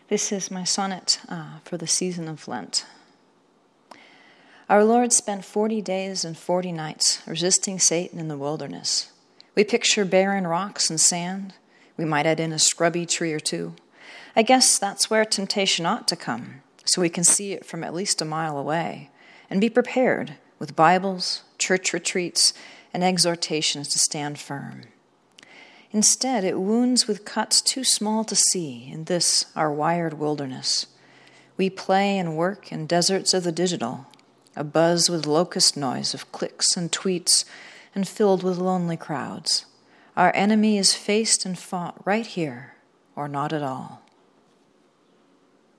This is my sonnet for the season of Lent. Our Lord spent 40 days and 40 nights resisting Satan in the wilderness. We picture barren rocks and sand. We might add in a scrubby tree or two. I guess that's where temptation ought to come, so we can see it from at least a mile away and be prepared with Bibles, church retreats, and exhortations to stand firm. Instead, it wounds with cuts too small to see in this, our wired wilderness. We play and work in deserts of the digital, abuzz with locust noise of clicks and tweets and filled with lonely crowds. Our enemy is faced and fought right here, or not at all.